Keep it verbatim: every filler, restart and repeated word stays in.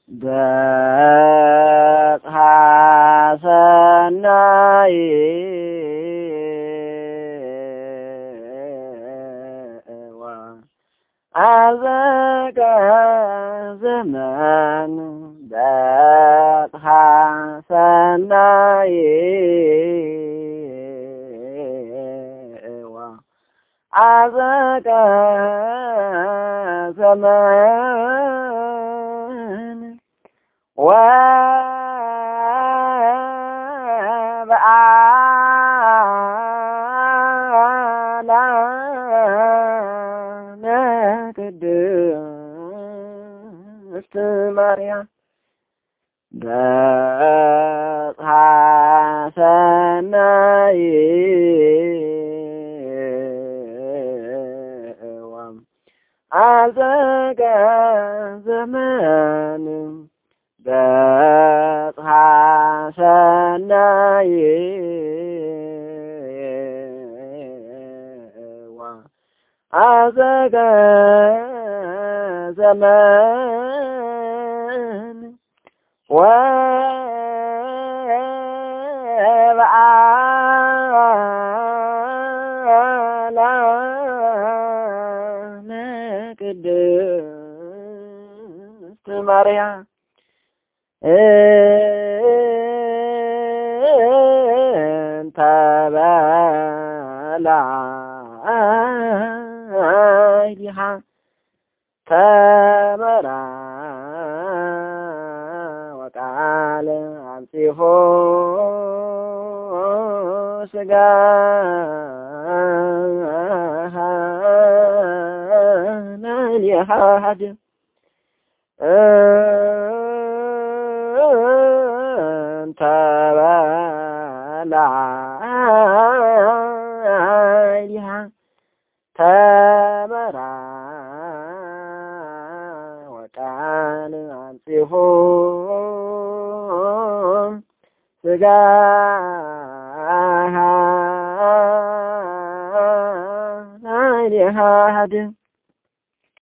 በጽሐ ሰናይ አዘቀ ዘመን በጽሐ ሰናይ አዘቀ ዘመን ወበዓላነ ቅድስት ማርያም በጽሐ ሰናይ አዘቀ ዘመን በጽሐ ሰናይ አዘቀ ዘመን ወበዓላነ ቅድስት ማርያም እንተ በላዕሊሃ ተመራ ወቃለ አንጺሖ ሥጋሃ ናሊሃድ እንተ በላዕሊሃ ተመራ ወቃለ አንጺሖ ሥጋሃ ናሊሃድ